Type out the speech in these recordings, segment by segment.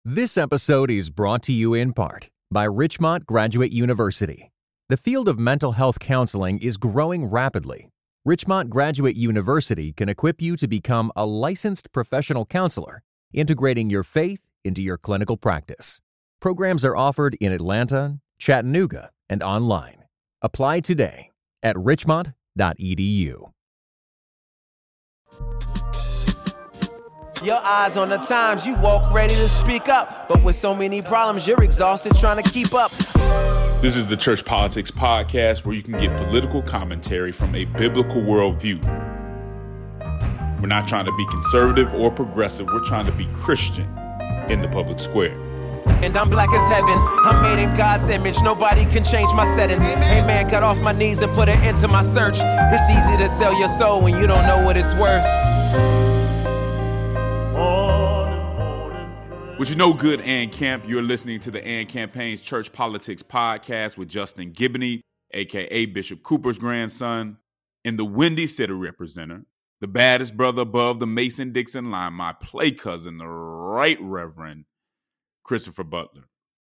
This episode is brought to you in part by Richmont Graduate University. The field of mental health counseling is growing rapidly. Richmont Graduate University can equip you to become a licensed professional counselor, integrating your faith into your clinical practice. Programs are offered in Atlanta, Chattanooga, and online. Apply today at richmont.edu. Your eyes on the times, you walk ready to speak up. But with so many problems, you're exhausted trying to keep up. This is the Church Politics Podcast, where you can get political commentary from a biblical worldview. We're not trying to be conservative or progressive. We're trying to be Christian in the public square. And I'm black as heaven. I'm made in God's image. Nobody can change my settings. Amen. Got off my knees and put an end to my search. It's easy to sell your soul when you don't know what it's worth. With you know good, Ann Camp, you're listening to the Ann Campaign's Church Politics Podcast with Justin Giboney, a.k.a. Bishop Cooper's grandson, and the Windy City representative, the baddest brother above the Mason-Dixon line, my play cousin, the Right Reverend Christopher Butler.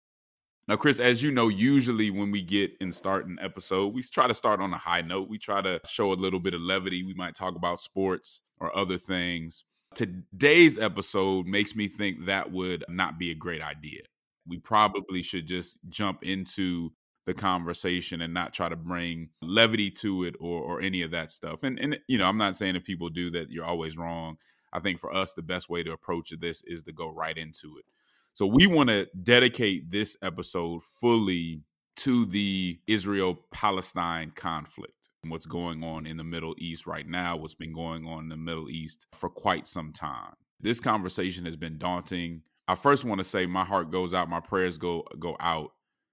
Now, Chris, as you know, usually when we get and start an episode, we try to start on a high note. We try to show a little bit of levity. We might talk about sports or other things. Today's episode makes me think that would not be a great idea. We probably should just jump into the conversation and not try to bring levity to it or any of that stuff. And you know, I'm not saying if people do that, you're always wrong. I think for us, the best way to approach this is to go right into it. So we want to dedicate this episode fully to the Israel-Palestine conflict. What's going on in the Middle East right now, what's been going on in the Middle East for quite some time. This conversation has been daunting. I first want to say my heart goes out, my prayers go out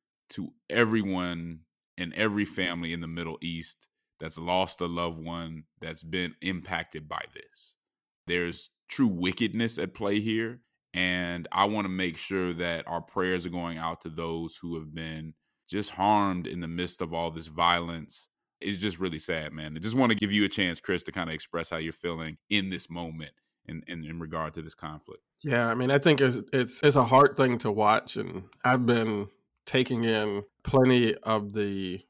to everyone and every family in the Middle East that's lost a loved one, that's been impacted by this. There's true wickedness at play here, and I want to make sure that our prayers are going out to those who have been just harmed in the midst of all this violence. It's just really sad, man. I just want to give you a chance, Chris, to kind of express how you're feeling in this moment in regard to this conflict. Yeah, I mean, I think it's a hard thing to watch, and I've been taking in plenty of the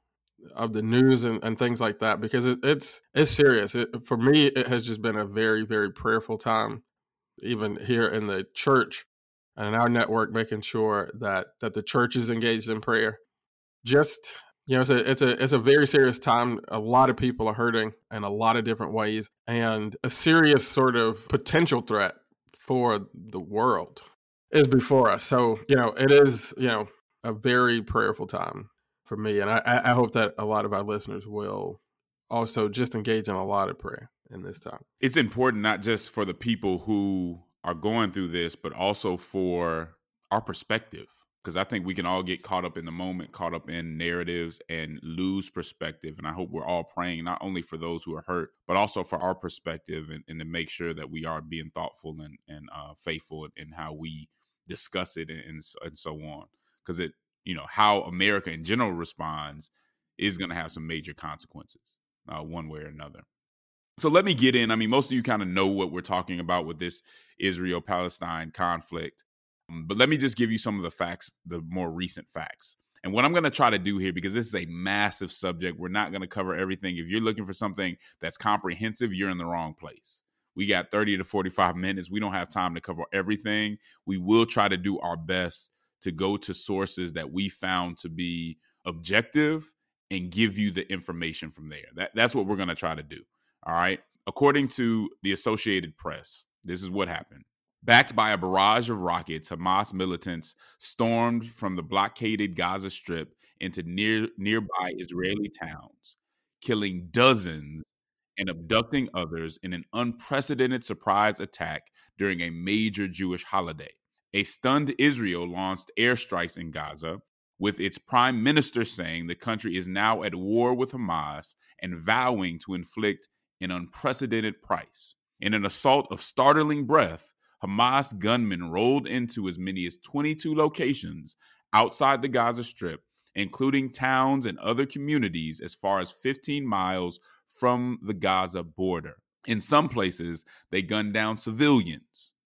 news and things like that because it's serious. For me, it has just been a very, very prayerful time, even here in the church and in our network, making sure that the church is engaged in prayer. Just, you know, it's a very serious time. A lot of people are hurting in a lot of different ways, and a serious sort of potential threat for the world is before us. So, you know, it is, you know, a very prayerful time for me. And I hope that a lot of our listeners will also just engage in a lot of prayer in this time. It's important not just for the people who are going through this, but also for our perspective. Because I think we can all get caught up in the moment, caught up in narratives and lose perspective. And I hope we're all praying not only for those who are hurt, but also for our perspective and to make sure that we are being thoughtful and faithful in how we discuss it and so on. Because it, you know, how America in general responds is going to have some major consequences one way or another. So let me get in. I mean, most of you kind of know what we're talking about with this Israel-Palestine conflict. But let me just give you some of the facts, the more recent facts. And what I'm going to try to do here, because this is a massive subject, we're not going to cover everything. If you're looking for something that's comprehensive, you're in the wrong place. We got 30 to 45 minutes. We don't have time to cover everything. We will try to do our best to go to sources that we found to be objective and give you the information from there. That's what we're going to try to do. All right. According to the Associated Press, this is what happened. Backed by a barrage of rockets, Hamas militants stormed from the blockaded Gaza Strip into nearby Israeli towns, killing dozens and abducting others in an unprecedented surprise attack during a major Jewish holiday. A stunned Israel launched airstrikes in Gaza, with its prime minister saying the country is now at war with Hamas and vowing to inflict an unprecedented price. In an assault of startling breadth, Hamas gunmen rolled into as many as 22 locations outside the Gaza Strip, including towns and other communities as far as 15 miles from the Gaza border. In some places, they gunned down civilians.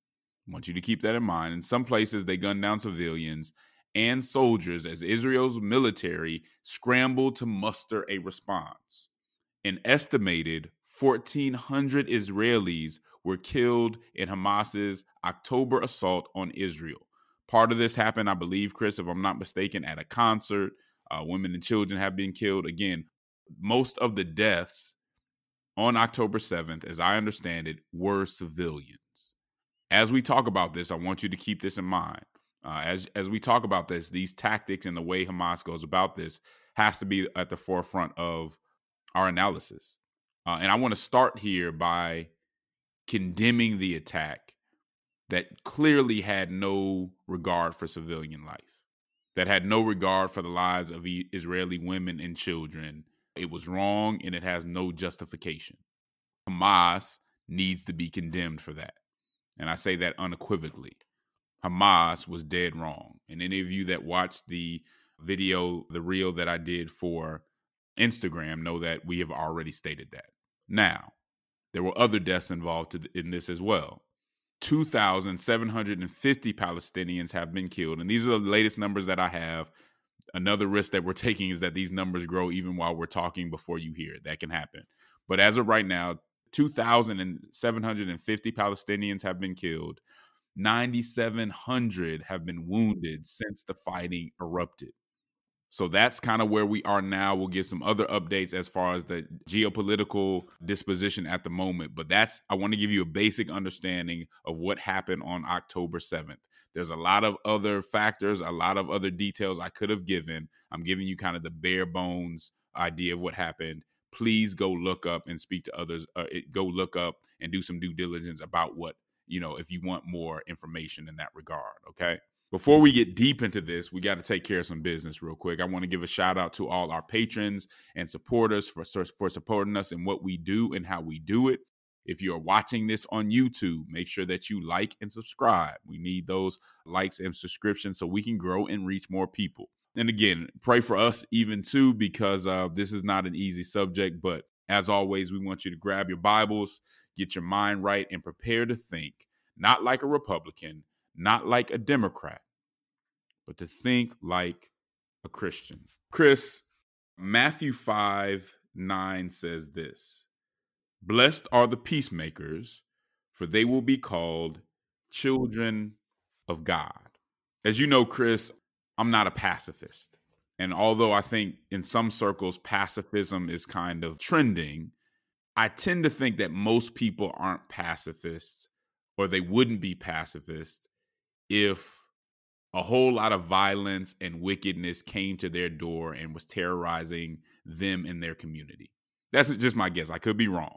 I want you to keep that in mind. In some places, they gunned down civilians and soldiers as Israel's military scrambled to muster a response. An estimated 1,400 Israelis were killed in Hamas's October assault on Israel. Part of this happened, I believe, Chris, if I'm not mistaken, at a concert. Women and children have been killed. Again, most of the deaths on October 7th, as I understand it, were civilians. As we talk about this, I want you to keep this in mind. As we talk about this, these tactics and the way Hamas goes about this has to be at the forefront of our analysis. And I want to start here by condemning the attack that clearly had no regard for civilian life, that had no regard for the lives of Israeli women and children. It was wrong, and it has no justification. Hamas needs to be condemned for that. And I say that unequivocally. Hamas was dead wrong. And any of you that watched the video, the reel that I did for Instagram, know that we have already stated that. Now, there were other deaths involved in this as well. 2,750 Palestinians have been killed. And these are the latest numbers that I have. Another risk that we're taking is that these numbers grow even while we're talking before you hear it. That can happen. But as of right now, 2,750 Palestinians have been killed. 9,700 have been wounded since the fighting erupted. So that's kind of where we are now. We'll give some other updates as far as the geopolitical disposition at the moment. But I want to give you a basic understanding of what happened on October 7th. There's a lot of other factors, a lot of other details I could have given. I'm giving you kind of the bare bones idea of what happened. Please go look up and speak to others. Go look up and do some due diligence about what, if you want more information in that regard. Okay. Before we get deep into this, we got to take care of some business real quick. I want to give a shout out to all our patrons and supporters for supporting us in what we do and how we do it. If you're watching this on YouTube, make sure that you like and subscribe. We need those likes and subscriptions so we can grow and reach more people. And again, pray for us even too, because this is not an easy subject. But as always, we want you to grab your Bibles, get your mind right, and prepare to think, not like a Republican, not like a Democrat, but to think like a Christian. Chris, Matthew 5:9 says this: "Blessed are the peacemakers, for they will be called children of God." As you know, Chris, I'm not a pacifist. And although I think in some circles pacifism is kind of trending, I tend to think that most people aren't pacifists, or they wouldn't be pacifists if a whole lot of violence and wickedness came to their door and was terrorizing them in their community. That's just my guess. I could be wrong.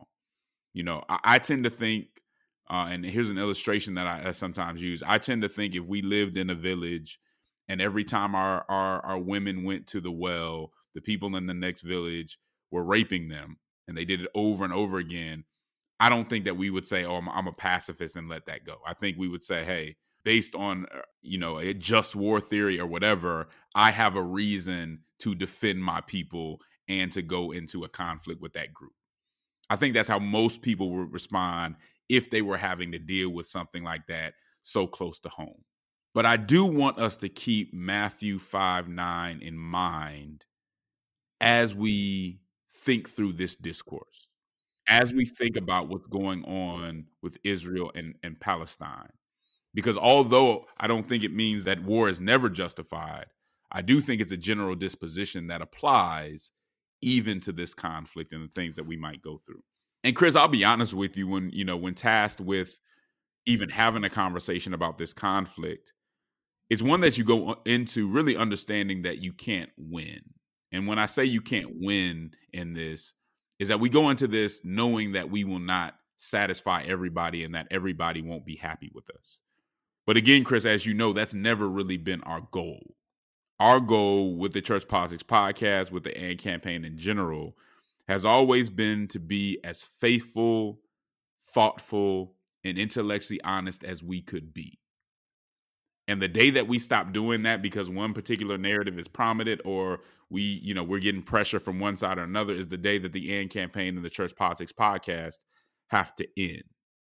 I tend to think, and here's an illustration that I sometimes use. I tend to think if we lived in a village and every time our women went to the well, the people in the next village were raping them, and they did it over and over again, I don't think that we would say, oh, I'm a pacifist and let that go. I think we would say, hey, based on, a just war theory or whatever, I have a reason to defend my people and to go into a conflict with that group. I think that's how most people would respond if they were having to deal with something like that so close to home. But I do want us to keep Matthew 5:9 in mind as we think through this discourse, as we think about what's going on with Israel and Palestine. Because although I don't think it means that war is never justified, I do think it's a general disposition that applies even to this conflict and the things that we might go through. And Chris, I'll be honest with you, when tasked with even having a conversation about this conflict, it's one that you go into really understanding that you can't win. And when I say you can't win in this, is that we go into this knowing that we will not satisfy everybody and that everybody won't be happy with us. But again, Chris, as you know, that's never really been our goal. Our goal with the Church Politics Podcast, with the AND campaign in general, has always been to be as faithful, thoughtful, and intellectually honest as we could be. And the day that we stop doing that because one particular narrative is prominent, or we're getting pressure from one side or another, is the day that the AND campaign and the Church Politics Podcast have to end.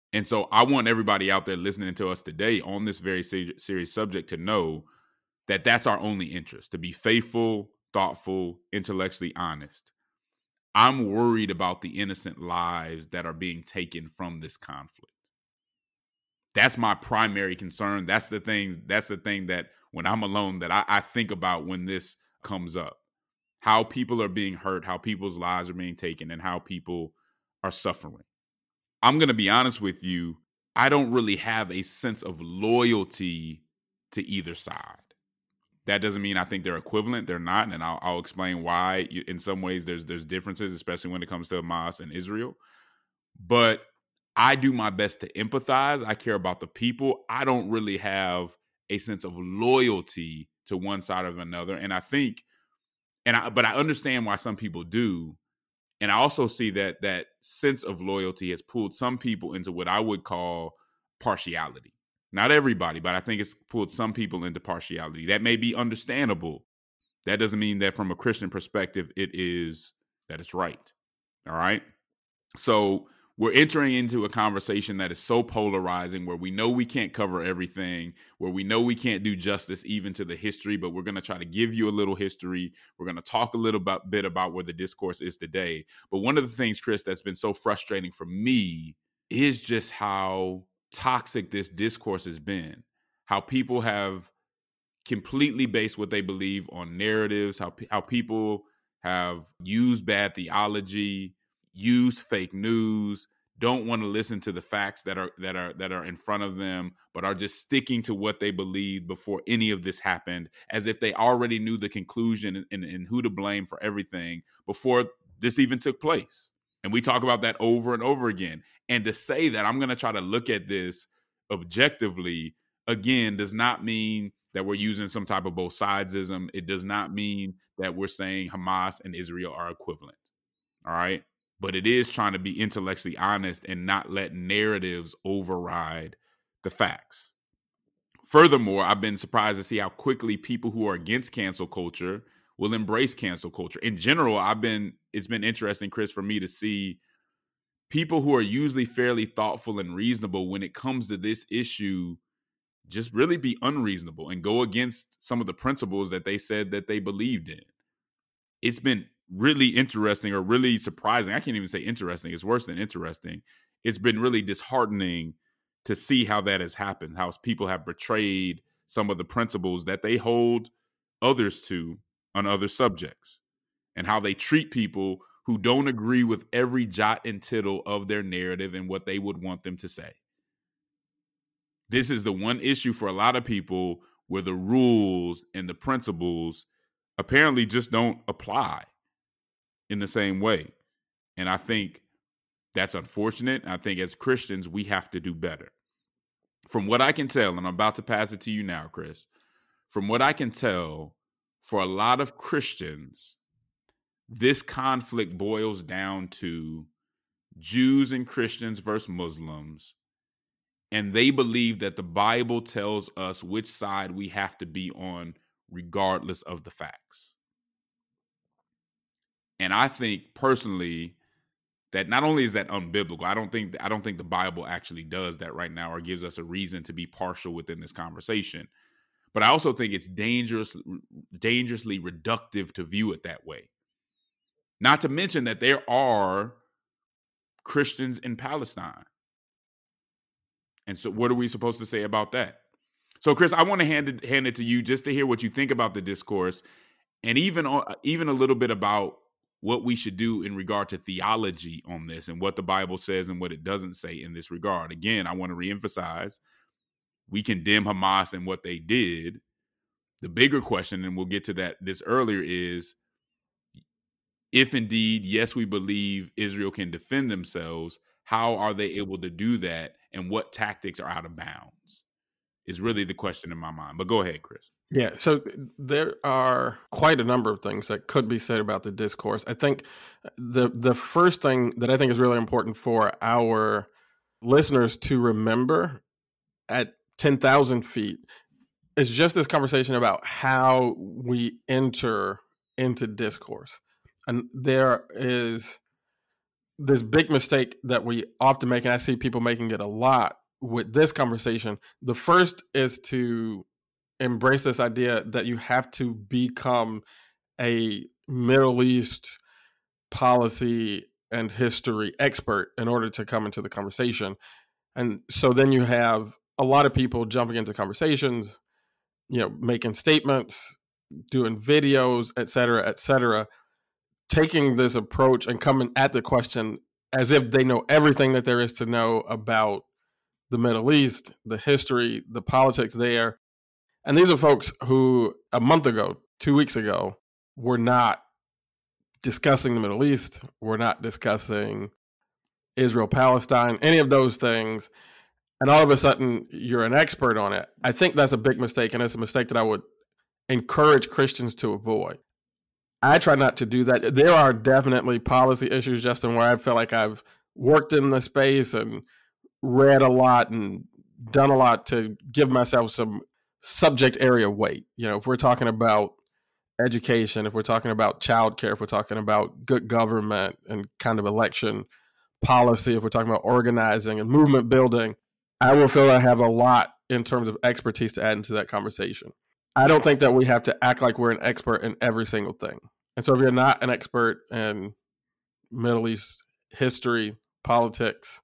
And so I want everybody out there listening to us today on this very serious subject to know that that's our only interest, to be faithful, thoughtful, intellectually honest. I'm worried about the innocent lives that are being taken from this conflict. That's my primary concern. That's the thing that when I'm alone that I think about when this comes up. How people are being hurt, how people's lives are being taken, and how people are suffering. I'm going to be honest with you. I don't really have a sense of loyalty to either side. That doesn't mean I think they're equivalent. They're not. And I'll explain why. In some ways, there's differences, especially when it comes to Hamas and Israel. But I do my best to empathize. I care about the people. I don't really have a sense of loyalty to one side or another. And I think, but I understand why some people do. And I also see that sense of loyalty has pulled some people into what I would call partiality. Not everybody, but I think it's pulled some people into partiality. That may be understandable. That doesn't mean that from a Christian perspective, that it's right. All right. So we're entering into a conversation that is so polarizing, where we know we can't cover everything, where we know we can't do justice even to the history, but we're going to try to give you a little history. We're going to talk a little bit about where the discourse is today. But one of the things, Chris, that's been so frustrating for me is just how toxic this discourse has been, how people have completely based what they believe on narratives, how people have used bad theology, used fake news, don't want to listen to the facts that are in front of them, but are just sticking to what they believed before any of this happened, as if they already knew the conclusion and who to blame for everything before this even took place. And we talk about that over and over again. And to say that I'm going to try to look at this objectively, again, does not mean that we're using some type of both sidesism. It does not mean that we're saying Hamas and Israel are equivalent. All right. But it is trying to be intellectually honest and not let narratives override the facts. Furthermore, I've been surprised to see how quickly people who are against cancel culture will embrace cancel culture. In general, it's been interesting, Chris, for me to see people who are usually fairly thoughtful and reasonable when it comes to this issue just really be unreasonable and go against some of the principles that they said that they believed in. It's been really interesting, or really surprising. I can't even say interesting. It's worse than interesting. It's been really disheartening to see how that has happened, how people have betrayed some of the principles that they hold others to on other subjects, and how they treat people who don't agree with every jot and tittle of their narrative and what they would want them to say. This is the one issue for a lot of people where the rules and the principles apparently just don't apply in the same way. And I think that's unfortunate. I think as Christians, we have to do better. From what I can tell, and I'm about to pass it to you now, Chris, from what I can tell, for a lot of Christians, this conflict boils down to Jews and Christians versus Muslims, and they believe that the Bible tells us which side we have to be on regardless of the facts. And I think personally that not only is that unbiblical, I don't think the Bible actually does that right now or gives us a reason to be partial within this conversation. But I also think it's dangerously reductive to view it that way. Not to mention that there are Christians in Palestine. And so what are we supposed to say about that? So, Chris, I want to hand it to you just to hear what you think about the discourse, and even a little bit about what we should do in regard to theology on this and what the Bible says and what it doesn't say in this regard. Again, I want to reemphasize, we condemn Hamas and what they did. The bigger question, and we'll get to this earlier, is if indeed, yes, we believe Israel can defend themselves, how are they able to do that, and what tactics are out of bounds is really the question in my mind. But go ahead, Chris. Yeah, so there are quite a number of things that could be said about the discourse. I think the first thing that I think is really important for our listeners to remember at 10,000 feet is just this conversation about how we enter into discourse. And there is this big mistake that we often make, and I see people making it a lot with this conversation. The first is to embrace this idea that you have to become a Middle East policy and history expert in order to come into the conversation. And so then you have a lot of people jumping into conversations, making statements, doing videos, et cetera, taking this approach and coming at the question as if they know everything that there is to know about the Middle East, the history, the politics there. And these are folks who a month ago, 2 weeks ago, were not discussing the Middle East. We're not discussing Israel, Palestine, any of those things. And all of a sudden, you're an expert on it. I think that's a big mistake, and it's a mistake that I would encourage Christians to avoid. I try not to do that. There are definitely policy issues, Justin, where I feel like I've worked in the space and read a lot and done a lot to give myself some subject area weight. If we're talking about education, if we're talking about childcare, if we're talking about good government and kind of election policy, if we're talking about organizing and movement building, I will feel I have a lot in terms of expertise to add into that conversation. I don't think that we have to act like we're an expert in every single thing. And so if you're not an expert in Middle East history, politics,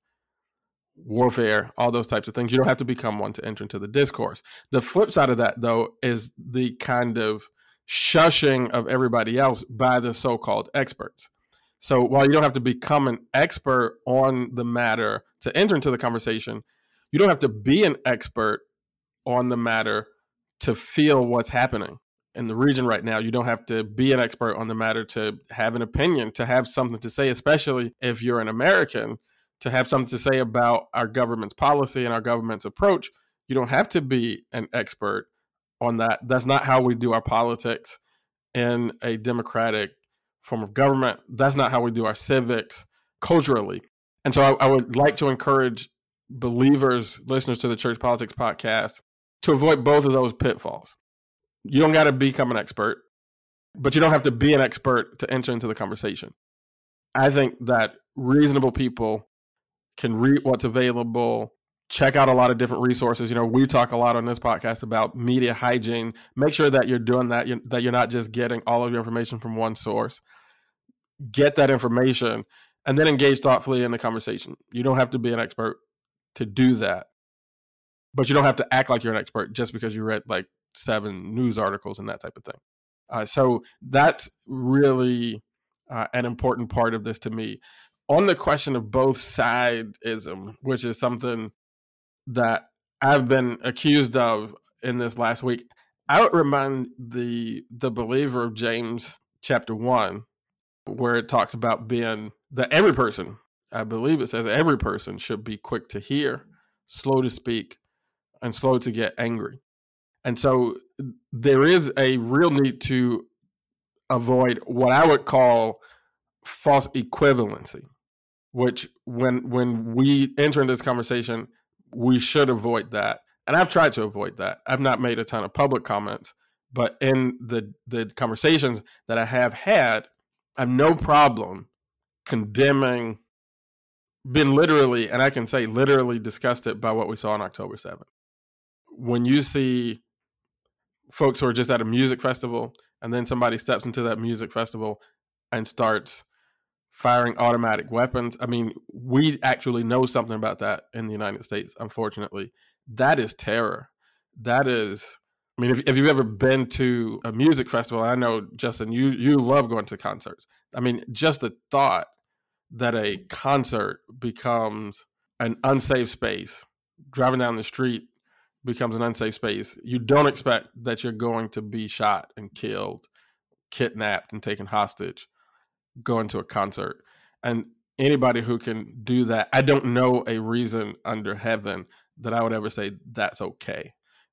warfare, all those types of things, you don't have to become one to enter into the discourse. The flip side of that, though, is the kind of shushing of everybody else by the so-called experts. So while you don't have to become an expert on the matter to enter into the conversation, you don't have to be an expert on the matter to feel what's happening in the region right now. You don't have to be an expert on the matter to have an opinion, to have something to say, especially if you're an American, to have something to say about our government's policy and our government's approach. You don't have to be an expert on that. That's not how we do our politics in a democratic form of government. That's not how we do our civics culturally. And so I would like to encourage believers, listeners to the Church Politics Podcast, to avoid both of those pitfalls. You don't got to become an expert, but you don't have to be an expert to enter into the conversation. I think that reasonable people can read what's available, check out a lot of different resources. We talk a lot on this podcast about media hygiene. Make sure that you're doing that, that you're not just getting all of your information from one source. Get that information and then engage thoughtfully in the conversation. You don't have to be an expert to do that, but you don't have to act like you're an expert just because you read like 7 news articles and that type of thing. So that's really an important part of this to me. On the question of both sidism, which is something that I've been accused of in this last week, I would remind the believer of James chapter 1, where it talks about being that every person, I believe it says every person should be quick to hear, slow to speak, and slow to get angry. And so there is a real need to avoid what I would call false equivalency, which when we enter into this conversation, we should avoid that. And I've tried to avoid that. I've not made a ton of public comments, but in the conversations that I have had, I have no problem condemning, been literally, and I can say literally disgusted by what we saw on October 7th. When you see folks who are just at a music festival and then somebody steps into that music festival and starts firing automatic weapons. I mean, we actually know something about that in the United States, unfortunately. That is terror. That is, I mean, if you've ever been to a music festival, I know, Justin, you love going to concerts. I mean, just the thought that a concert becomes an unsafe space, driving down the street becomes an unsafe space, you don't expect that you're going to be shot and killed, kidnapped and taken hostage going to a concert. And anybody who can do that, I don't know a reason under heaven that I would ever say that's okay.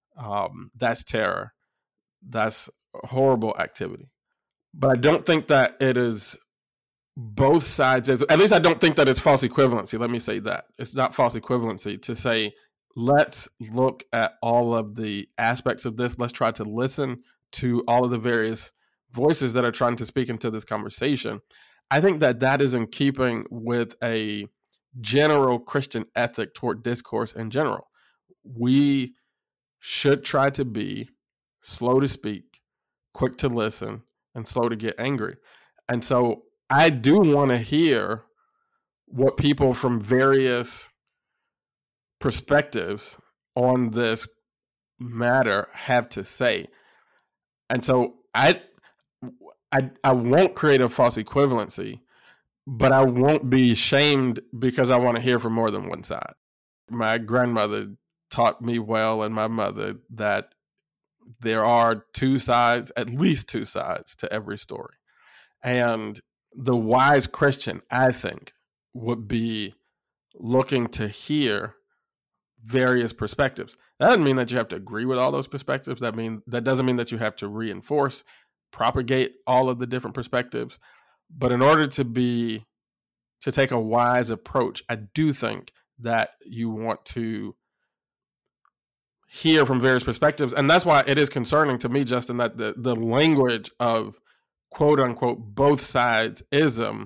That's terror. That's a horrible activity. But I don't think that it is both sides. At least I don't think that it's false equivalency. Let me say that. It's not false equivalency to say, let's look at all of the aspects of this. Let's try to listen to all of the various voices that are trying to speak into this conversation. I think that is in keeping with a general Christian ethic toward discourse in general. We should try to be slow to speak, quick to listen, and slow to get angry. And so I do want to hear what people from various perspectives on this matter have to say. And so I won't create a false equivalency, but I won't be shamed because I want to hear from more than one side. My grandmother taught me well, and my mother, that there are two sides, at least two sides to every story. And the wise Christian, I think, would be looking to hear various perspectives. That doesn't mean that you have to agree with all those perspectives. That doesn't mean that you have to reinforce, propagate all of the different perspectives. But in order to take a wise approach, I do think that you want to hear from various perspectives. And that's why it is concerning to me, Justin, that the language of quote unquote both sides-ism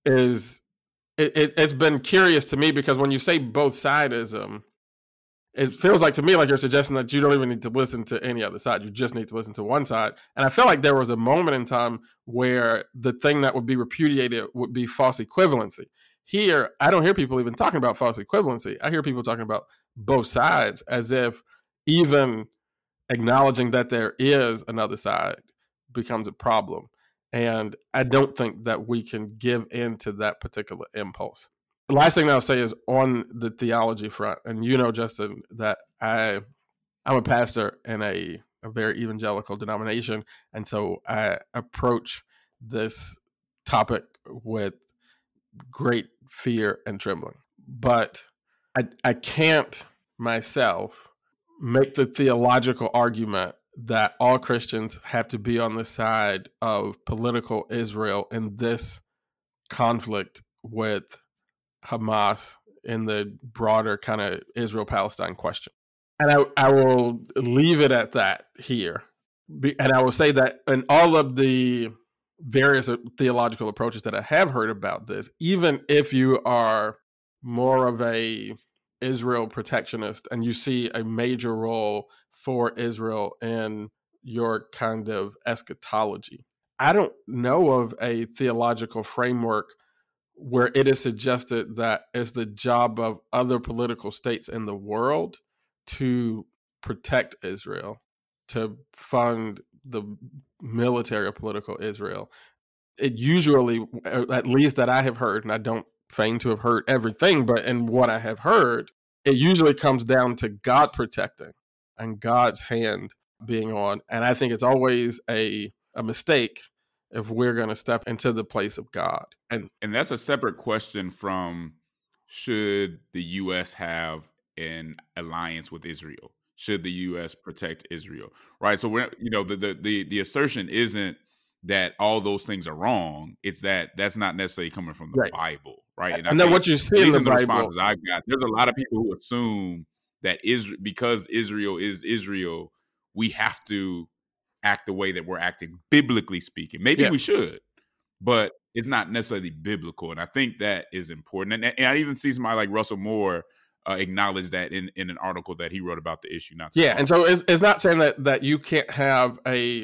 it's been curious to me, because when you say both side-ism, it feels like to me like you're suggesting that you don't even need to listen to any other side. You just need to listen to one side. And I feel like there was a moment in time where the thing that would be repudiated would be false equivalency. Here, I don't hear people even talking about false equivalency. I hear people talking about both sides, as if even acknowledging that there is another side becomes a problem. And I don't think that we can give in to that particular impulse. The last thing I'll say is on the theology front, and you know, Justin, that I'm a pastor in a very evangelical denomination, and so I approach this topic with great fear and trembling. But I can't myself make the theological argument that all Christians have to be on the side of political Israel in this conflict with Hamas in the broader kind of Israel-Palestine question. And I will leave it at that here. And I will say that in all of the various theological approaches that I have heard about this, even if you are more of a Israel protectionist and you see a major role for Israel in your kind of eschatology, I don't know of a theological framework where it is suggested that it's the job of other political states in the world to protect Israel, to fund the military or political Israel. It usually, at least that I have heard, and I don't feign to have heard everything, but in what I have heard, it usually comes down to God protecting and God's hand being on. And I think it's always a mistake if we're going to step into the place of God. And that's a separate question from, should the U.S. have an alliance with Israel? Should the U.S. protect Israel? Right. So we're, the assertion isn't that all those things are wrong. It's that that's not necessarily coming from the Bible. Right. And then what you see in the Bible, responses I've got, there's a lot of people who assume that because Israel is Israel, we have to act the way that we're acting, biblically speaking. Maybe we should, but it's not necessarily biblical. And I think that is important. And I even see somebody like Russell Moore acknowledge that in an article that he wrote about the issue. And so it's not saying that you can't have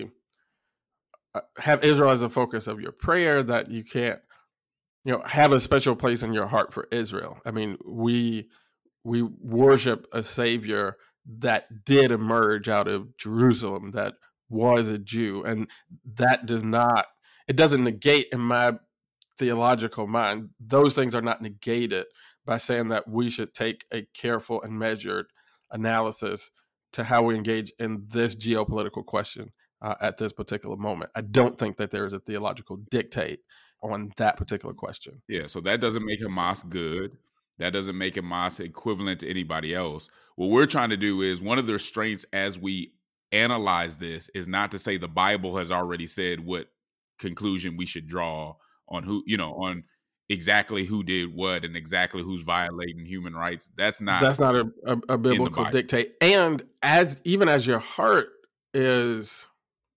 Israel as a focus of your prayer, that you can't, have a special place in your heart for Israel. I mean, we worship a Savior that did emerge out of Jerusalem, that was a Jew, and that doesn't negate, in my theological mind, those things are not negated by saying that we should take a careful and measured analysis to how we engage in this geopolitical question at this particular moment. I don't think that there is a theological dictate on that particular question. Yeah, so that doesn't make Hamas good. That doesn't make Hamas equivalent to anybody else. What we're trying to do is, one of the restraints as we analyze this is not to say the Bible has already said what conclusion we should draw on who, on exactly who did what and exactly who's violating human rights. That's not a biblical dictate. And as your heart is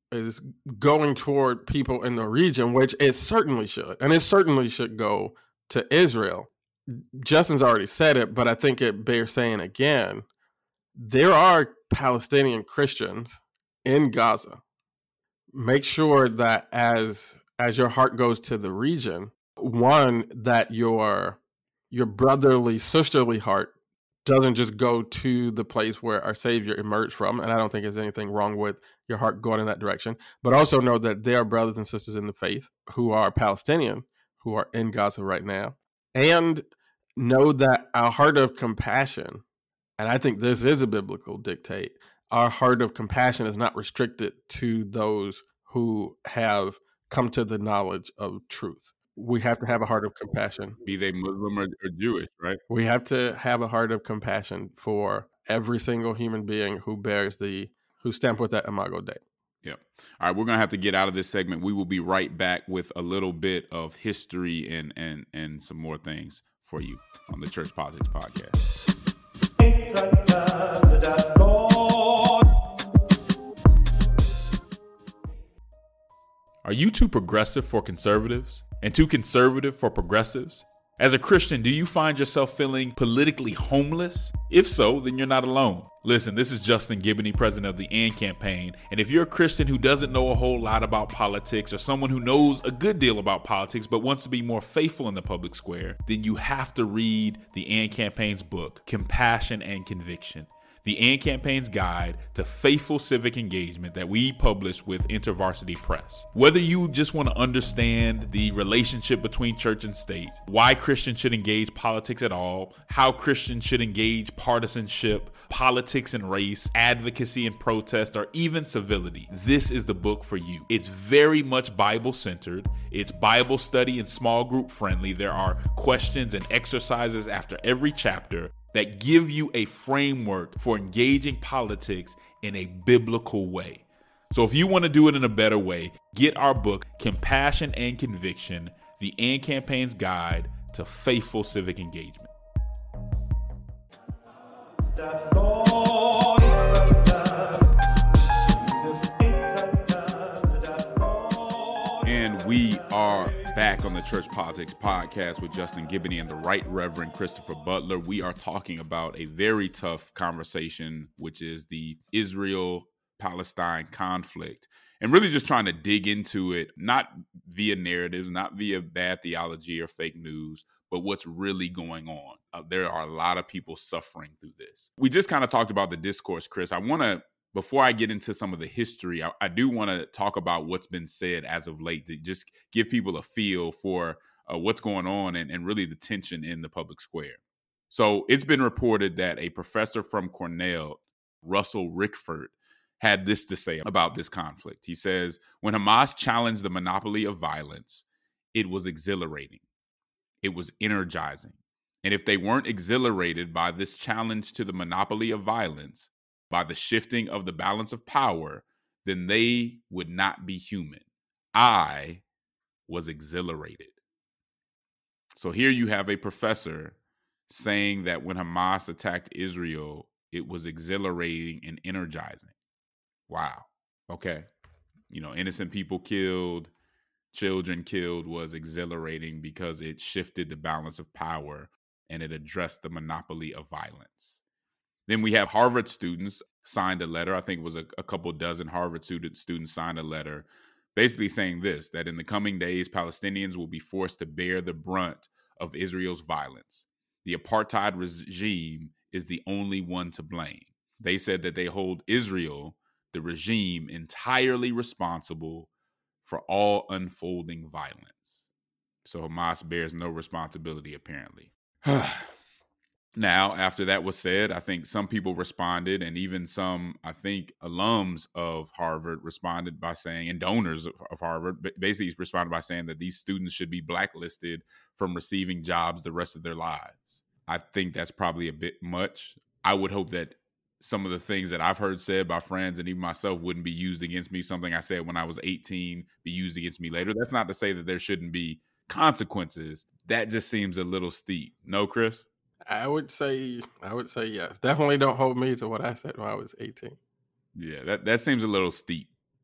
is going toward people in the region, which it certainly should. And it certainly should go to Israel. Justin's already said it, but I think it bears saying again. There are Palestinian Christians in Gaza. Make sure that as your heart goes to the region, one, that your brotherly, sisterly heart doesn't just go to the place where our Savior emerged from. And I don't think there's anything wrong with your heart going in that direction. But also know that there are brothers and sisters in the faith who are Palestinian, who are in Gaza right now. And know that our heart of compassion, and I think this is a biblical dictate, our heart of compassion is not restricted to those who have come to the knowledge of truth. We have to have a heart of compassion. Be they Muslim or Jewish, right? We have to have a heart of compassion for every single human being who who's stamped with that Imago Dei. Yep. All right, we're going to have to get out of this segment. We will be right back with a little bit of history and some more things for you on the Church Politics Podcast. Are you too progressive for conservatives and too conservative for progressives? As a Christian, do you find yourself feeling politically homeless? If so, then you're not alone. Listen, this is Justin Giboney, president of the AND Campaign, and if you're a Christian who doesn't know a whole lot about politics, or someone who knows a good deal about politics but wants to be more faithful in the public square, then you have to read the AND Campaign's book, Compassion and Conviction, the AND Campaign's guide to faithful civic engagement that we publish with InterVarsity Press. Whether you just want to understand the relationship between church and state, why Christians should engage politics at all, how Christians should engage partisanship, politics and race, advocacy and protest, or even civility, this is the book for you. It's very much Bible-centered. It's Bible study and small group friendly. There are questions and exercises after every chapter that give you a framework for engaging politics in a biblical way. So if you want to do it in a better way, get our book, Compassion and Conviction, the AND Campaign's Guide to Faithful Civic Engagement. And we are back on the Church Politics Podcast with Justin Giboney and the Right Reverend Christopher Butler. We are talking about a very tough conversation, which is the Israel-Palestine conflict, and really just trying to dig into it, not via narratives, not via bad theology or fake news, but what's really going on. There are a lot of people suffering through this. We just kind of talked about the discourse, Chris. Before I get into some of the history, I do want to talk about what's been said as of late to just give people a feel for what's going on and really the tension in the public square. So it's been reported that a professor from Cornell, Russell Rickford, had this to say about this conflict. He says, when Hamas challenged the monopoly of violence, it was exhilarating. It was energizing. And if they weren't exhilarated by this challenge to the monopoly of violence, by the shifting of the balance of power, then they would not be human. I was exhilarated. So here you have a professor saying that when Hamas attacked Israel, it was exhilarating and energizing. Wow. Okay. Innocent people killed, children killed was exhilarating because it shifted the balance of power and it addressed the monopoly of violence. Then we have Harvard students signed a letter. I think it was a couple dozen Harvard students signed a letter basically saying this, that in the coming days, Palestinians will be forced to bear the brunt of Israel's violence. The apartheid regime is the only one to blame. They said that they hold Israel, the regime, entirely responsible for all unfolding violence. So Hamas bears no responsibility, apparently. Now, after that was said, I think some people responded, and even some, I think, alums of Harvard responded by saying, and donors of Harvard basically responded by saying that these students should be blacklisted from receiving jobs the rest of their lives. I think that's probably a bit much. I would hope that some of the things that I've heard said by friends and even myself wouldn't be used against me. Something I said when I was 18 be used against me later. That's not to say that there shouldn't be consequences. That just seems a little steep. No, Chris? I would say yes. Definitely don't hold me to what I said when I was 18. Yeah, that seems a little steep.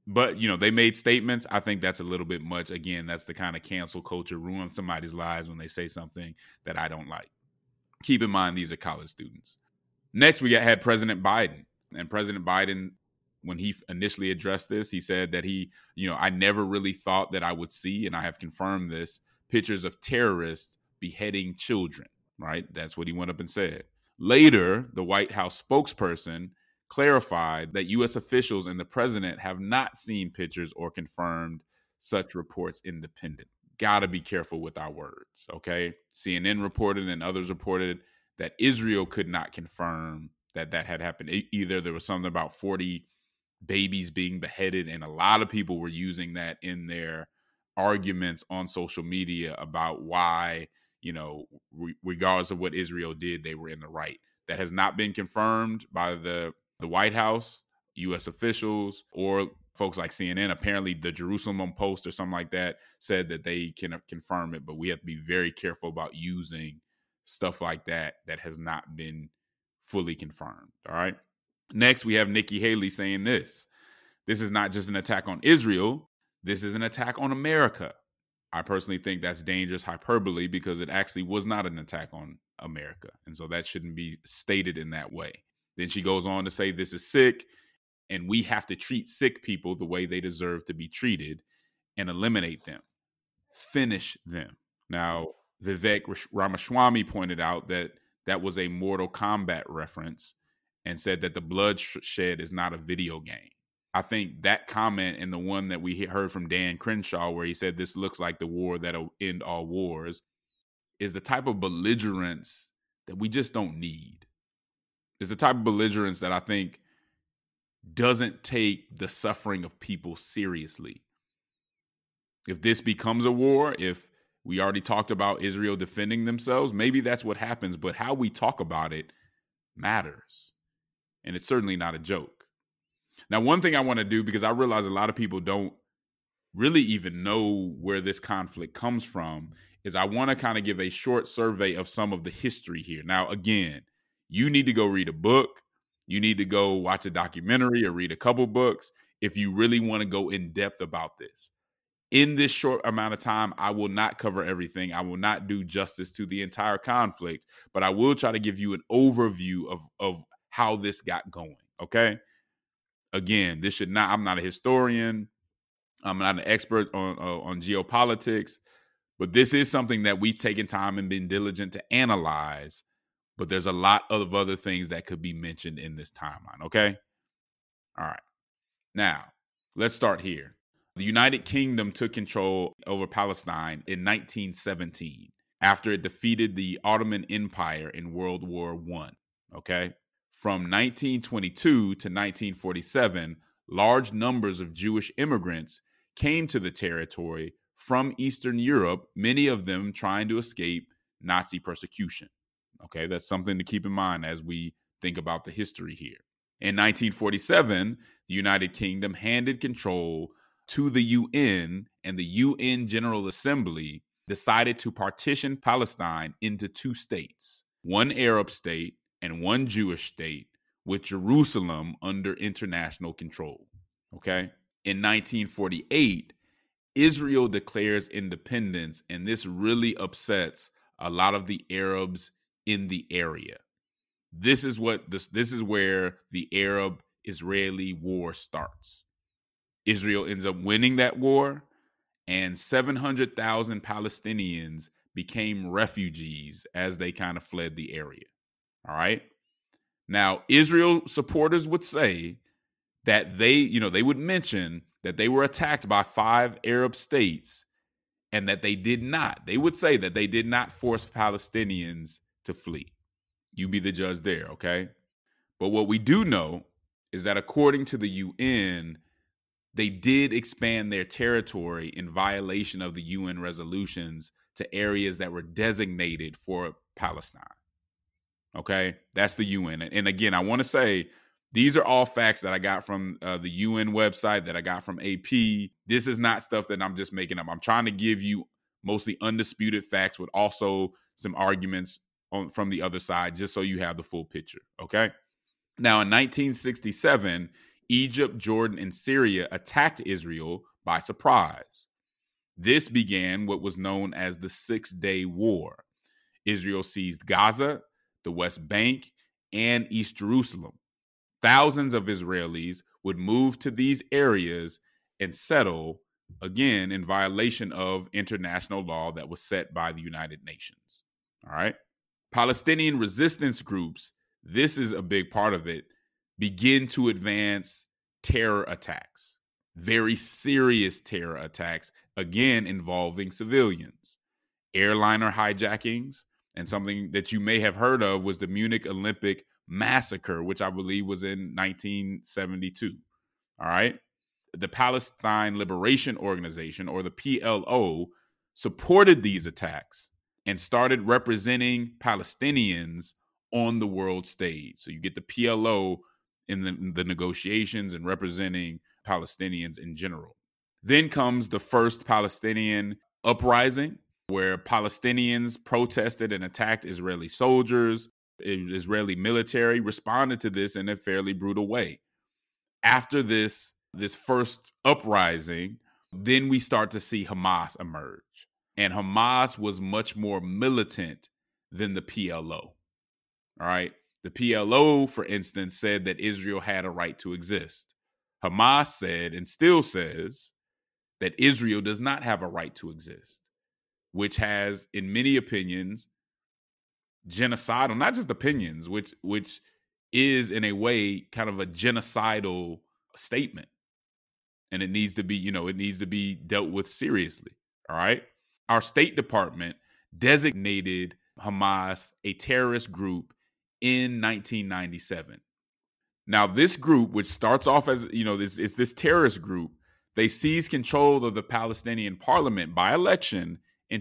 But, they made statements. I think that's a little bit much. Again, that's the kind of cancel culture, ruin somebody's lives when they say something that I don't like. Keep in mind, these are college students. Next, we had President Biden. And President Biden, when he initially addressed this, he said that I never really thought that I would see, and I have confirmed this, pictures of terrorists beheading children, right? That's what he went up and said. Later, the White House spokesperson clarified that U.S. officials and the president have not seen pictures or confirmed such reports independent. Gotta be careful with our words, okay? CNN reported and others reported that Israel could not confirm that had happened either. There was something about 40 babies being beheaded, and a lot of people were using that in their arguments on social media about why, regardless of what Israel did, they were in the right. That has not been confirmed by the White House, U.S. officials, or folks like CNN. Apparently, the Jerusalem Post or something like that said that they can confirm it, but we have to be very careful about using stuff like that has not been fully confirmed. All right. Next, we have Nikki Haley saying this. This is not just an attack on Israel. This is an attack on America. I personally think that's dangerous hyperbole because it actually was not an attack on America. And so that shouldn't be stated in that way. Then she goes on to say this is sick, and we have to treat sick people the way they deserve to be treated and eliminate them. Finish them. Now, Vivek Ramaswamy pointed out that was a Mortal Kombat reference and said that the bloodshed is not a video game. I think that comment and the one that we heard from Dan Crenshaw where he said this looks like the war that'll end all wars is the type of belligerence that we just don't need. It's the type of belligerence that I think doesn't take the suffering of people seriously. If this becomes a war, if we already talked about Israel defending themselves, maybe that's what happens, but how we talk about it matters. And it's certainly not a joke. Now, one thing I want to do, because I realize a lot of people don't really even know where this conflict comes from, is I want to kind of give a short survey of some of the history here. Now, again, you need to go read a book. You need to go watch a documentary or read a couple books if you really want to go in depth about this. In this short amount of time, I will not cover everything. I will not do justice to the entire conflict, but I will try to give you an overview of how this got going, okay? Again, I'm not a historian. I'm not an expert on geopolitics, but this is something that we've taken time and been diligent to analyze, but there's a lot of other things that could be mentioned in this timeline, okay? All right. Now, let's start here. The United Kingdom took control over Palestine in 1917 after it defeated the Ottoman Empire in World War I, okay? From 1922 to 1947, large numbers of Jewish immigrants came to the territory from Eastern Europe, many of them trying to escape Nazi persecution. Okay, that's something to keep in mind as we think about the history here. In 1947, the United Kingdom handed control to the UN, and the UN General Assembly decided to partition Palestine into two states, one Arab state and one Jewish state, with Jerusalem under international control. Okay? In 1948, Israel declares independence, and this really upsets a lot of the Arabs in the area. This is where the Arab-Israeli war starts. Israel ends up winning that war, and 700,000 Palestinians became refugees as they kind of fled the area. All right. Now, Israel supporters would say that they would mention that they were attacked by 5 Arab states and that they would say that they did not force Palestinians to flee. You be the judge there, okay? But what we do know is that according to the UN, they did expand their territory in violation of the UN resolutions to areas that were designated for Palestine. Okay, that's the UN. And again, I want to say these are all facts that I got from the UN website, that I got from AP. This is not stuff that I'm just making up. I'm trying to give you mostly undisputed facts with also some arguments from the other side, just so you have the full picture. Okay. Now, in 1967, Egypt, Jordan, and Syria attacked Israel by surprise. This began what was known as the 6-Day War. Israel seized Gaza, the West Bank, and East Jerusalem. Thousands of Israelis would move to these areas and settle, again, in violation of international law that was set by the United Nations. All right. Palestinian resistance groups, this is a big part of it, begin to advance terror attacks, very serious terror attacks, again, involving civilians. Airliner hijackings, and something that you may have heard of was the Munich Olympic massacre, which I believe was in 1972. All right. The Palestine Liberation Organization, or the PLO, supported these attacks and started representing Palestinians on the world stage. So you get the PLO in the negotiations and representing Palestinians in general. Then comes the first Palestinian uprising, where Palestinians protested and attacked Israeli soldiers. Israeli military responded to this in a fairly brutal way. After this first uprising, then we start to see Hamas emerge. And Hamas was much more militant than the PLO. All right. The PLO, for instance, said that Israel had a right to exist. Hamas said, and still says, that Israel does not have a right to exist, which has, in many opinions, genocidal, not just opinions, which is in a way kind of a genocidal statement. And it needs to be dealt with seriously. All right. Our State Department designated Hamas a terrorist group in 1997. Now, this group, which starts off as, it's this terrorist group, they seized control of the Palestinian parliament by election in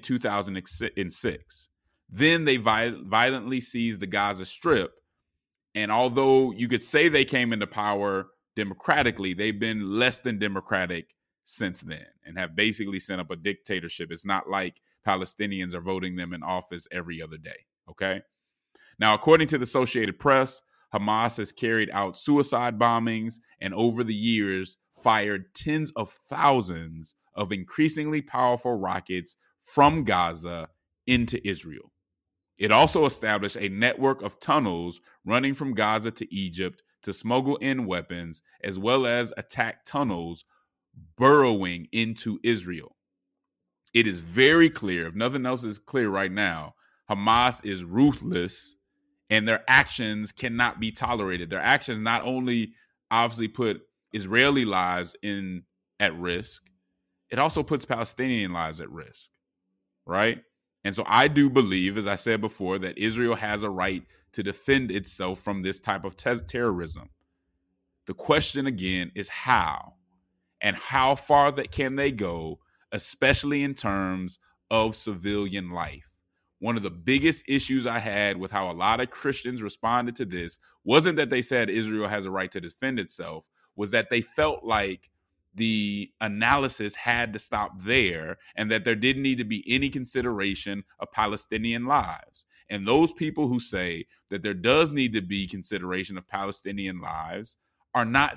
2006. Then they violently seized the Gaza Strip. And although you could say they came into power democratically, they've been less than democratic since then and have basically set up a dictatorship. It's not like Palestinians are voting them in office every other day. Okay. Now, according to the Associated Press, Hamas has carried out suicide bombings and over the years fired tens of thousands of increasingly powerful rockets from Gaza into Israel. It also established a network of tunnels running from Gaza to Egypt to smuggle in weapons, as well as attack tunnels burrowing into Israel. It is very clear, if nothing else is clear right now, Hamas is ruthless and their actions cannot be tolerated. Their actions not only obviously put Israeli lives at risk, it also puts Palestinian lives at risk, right? And so I do believe, as I said before, that Israel has a right to defend itself from this type of terrorism. The question, again, is how, and how far can they go, especially in terms of civilian life. One of the biggest issues I had with how a lot of Christians responded to this wasn't that they said Israel has a right to defend itself, was that they felt like the analysis had to stop there and that there didn't need to be any consideration of Palestinian lives. And those people who say that there does need to be consideration of Palestinian lives are not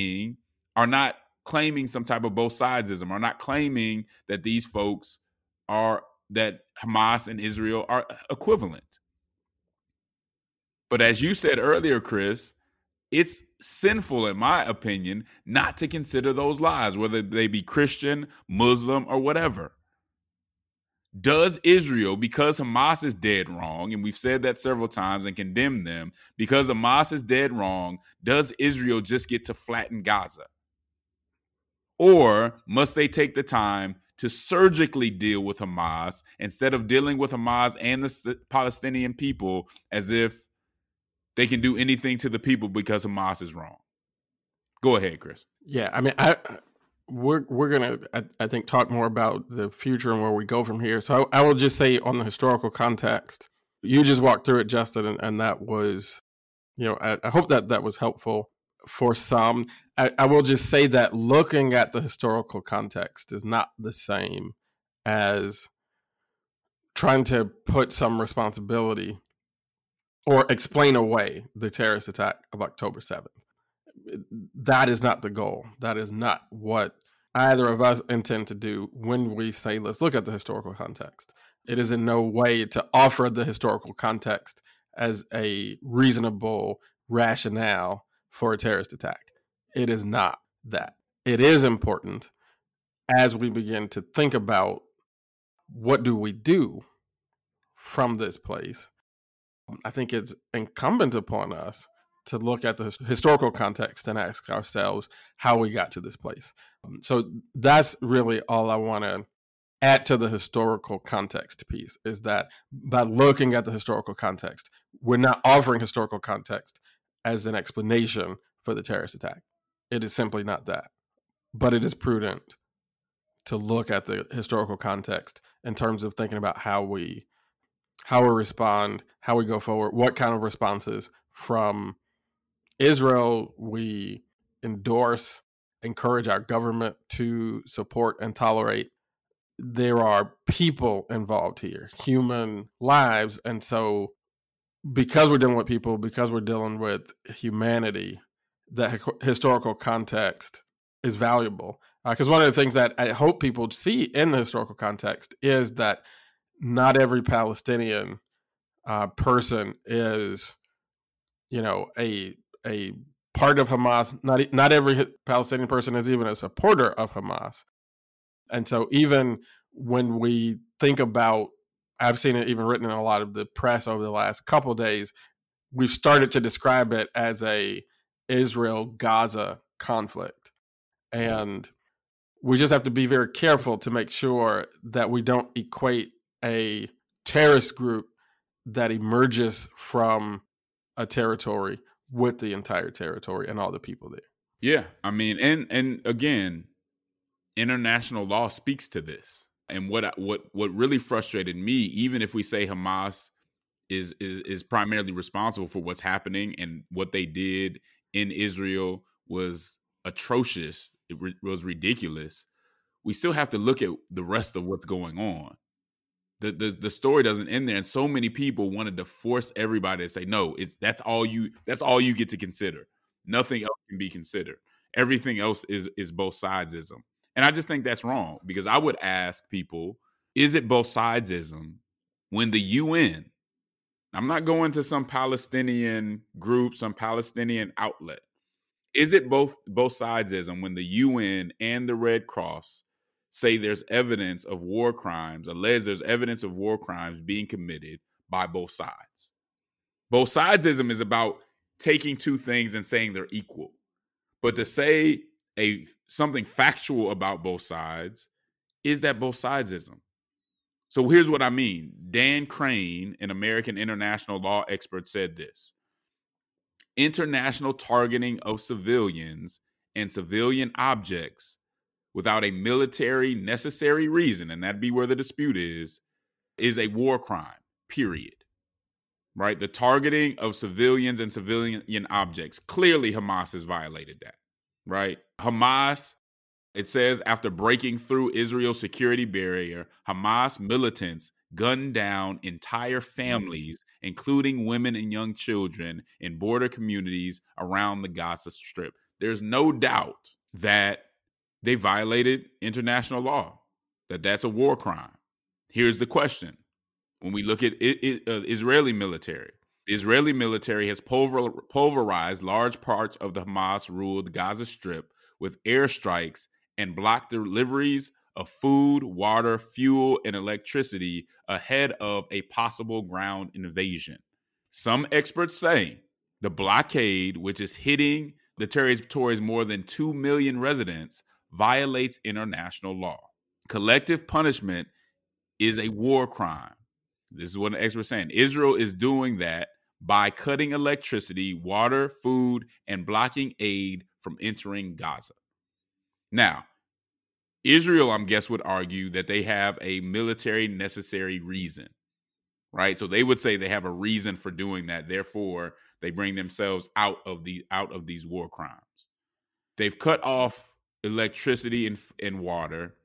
claiming some type of both sidesism, are not claiming that these folks that Hamas and Israel are equivalent. But as you said earlier, Chris, it's sinful, in my opinion, not to consider those lives, whether they be Christian, Muslim, or whatever. Does Israel, because Hamas is dead wrong, and we've said that several times and condemned them, because Hamas is dead wrong, does Israel just get to flatten Gaza? Or must they take the time to surgically deal with Hamas instead of dealing with Hamas and the Palestinian people as if they can do anything to the people because Hamas is wrong? Go ahead, Chris. Yeah, I mean, we're gonna, I think, talk more about the future and where we go from here. So I will just say, on the historical context, you just walked through it, Justin, and that was, I hope that was helpful for some. I will just say that looking at the historical context is not the same as trying to put some responsibility or explain away the terrorist attack of October 7th. That is not the goal. That is not what either of us intend to do when we say, let's look at the historical context. It is in no way to offer the historical context as a reasonable rationale for a terrorist attack. It is not that. It is important as we begin to think about what do we do from this place. I think it's incumbent upon us to look at the historical context and ask ourselves how we got to this place. So that's really all I want to add to the historical context piece, is that by looking at the historical context, we're not offering historical context as an explanation for the terrorist attack. It is simply not that. But it is prudent to look at the historical context in terms of thinking about how we respond, how we go forward, what kind of responses from Israel we endorse, encourage our government to support and tolerate. There are people involved here, human lives. And so because we're dealing with people, because we're dealing with humanity, that historical context is valuable. Because one of the things that I hope people see in the historical context is that not every Palestinian person is, a part of Hamas. Not every Palestinian person is even a supporter of Hamas. And so even when we think about, I've seen it even written in a lot of the press over the last couple of days, we've started to describe it as a Israel-Gaza conflict. And we just have to be very careful to make sure that we don't equate a terrorist group that emerges from a territory with the entire territory and all the people there. Yeah, I mean, and again, international law speaks to this. And what really frustrated me, even if we say Hamas is primarily responsible for what's happening, and what they did in Israel was atrocious, it was ridiculous, we still have to look at the rest of what's going on. The story doesn't end there, and so many people wanted to force everybody to say, no, that's all you get to consider. Nothing else can be considered. Everything else is both sidesism. And I just think that's wrong, because I would ask people, is it both sidesism when the UN, I'm not going to some Palestinian group, some Palestinian outlet, is it both sidesism when the UN and the Red Cross say there's evidence of war crimes, allege there's evidence of war crimes being committed by both sides? Both sidesism is about taking two things and saying they're equal. But to say something factual about both sides, is that both sidesism? So here's what I mean. Dan Crane, an American international law expert, said this: international targeting of civilians and civilian objects without a military necessary reason, and that'd be where the dispute is a war crime, period. Right? The targeting of civilians and civilian objects. Clearly, Hamas has violated that. Right? Hamas, it says, after breaking through Israel's security barrier, Hamas militants gunned down entire families, including women and young children, in border communities around the Gaza Strip. There's no doubt that they violated international law, that's a war crime. Here's the question. When we look at Israeli military, the Israeli military has pulverized large parts of the Hamas-ruled Gaza Strip with airstrikes and blocked deliveries of food, water, fuel, and electricity ahead of a possible ground invasion. Some experts say the blockade, which is hitting the territory's more than 2 million residents, violates international law. Collective punishment is a war crime. This is what an expert is saying. Israel is doing that by cutting electricity, water, food, and blocking aid from entering Gaza. Now, Israel, I guess, would argue that they have a military necessary reason, right? So they would say they have a reason for doing that. Therefore, they bring themselves out of these war crimes. They've cut off electricity and water.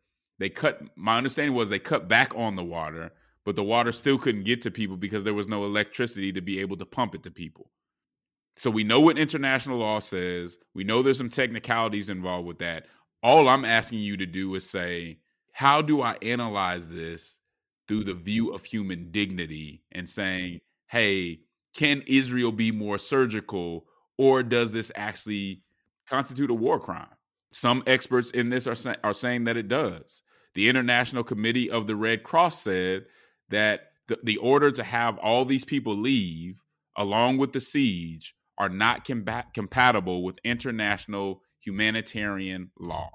My understanding was they cut back on the water, but the water still couldn't get to people because there was no electricity to be able to pump it to people. So we know what international law says. We know there's some technicalities involved with that. All I'm asking you to do is say, how do I analyze this through the view of human dignity and saying, hey, can Israel be more surgical, or does this actually constitute a war crime? Some experts in this are saying that it does. The International Committee of the Red Cross said that the order to have all these people leave, along with the siege, are not compatible with international humanitarian law.